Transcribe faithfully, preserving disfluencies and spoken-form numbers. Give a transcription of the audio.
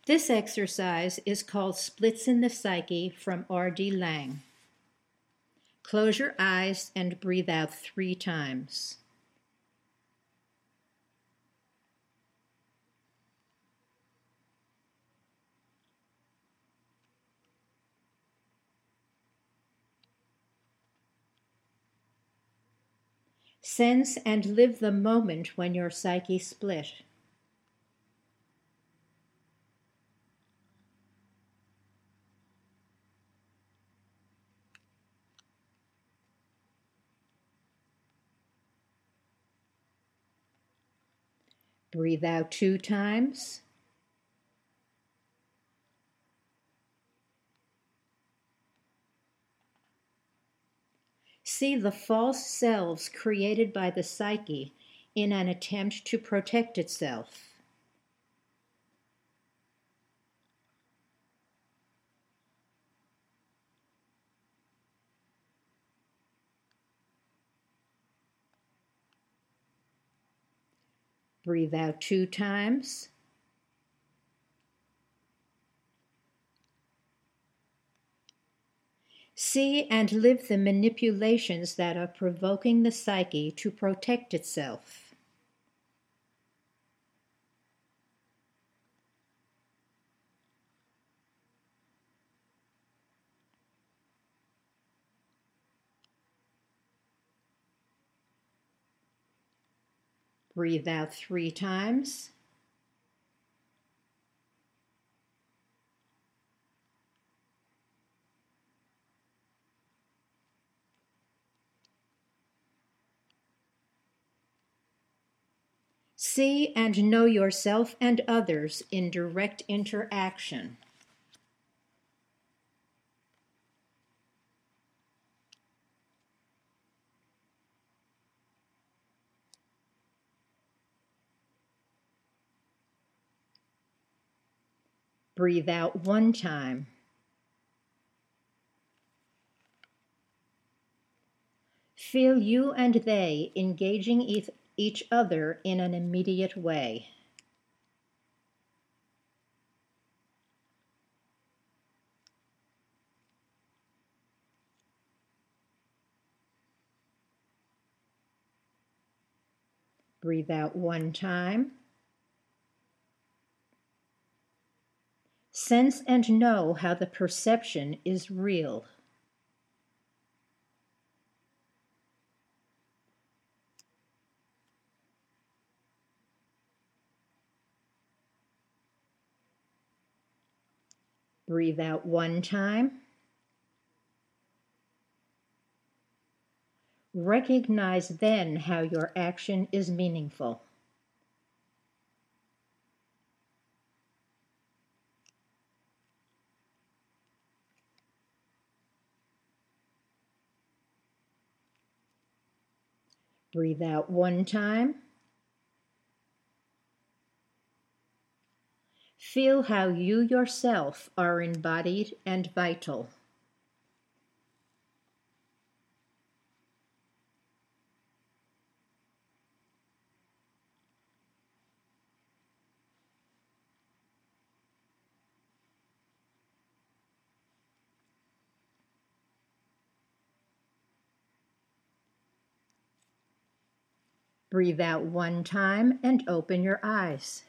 This exercise is called Splits in the Psyche from R D Laing. Close your eyes and breathe out three times. Sense and live the moment when your psyche split. Breathe out two times. See the false selves created by the psyche in an attempt to protect itself. Breathe out two times. See and live the manipulations that are provoking the psyche to protect itself. Breathe out three times. See and know yourself and others in direct interaction. Breathe out one time. Feel you and they engaging each other in an immediate way. Breathe out one time. Sense and know how the perception is real. Breathe out one time. Recognize then how your action is meaningful. Breathe out one time. Feel how you yourself are embodied and vital. Breathe out one time and open your eyes.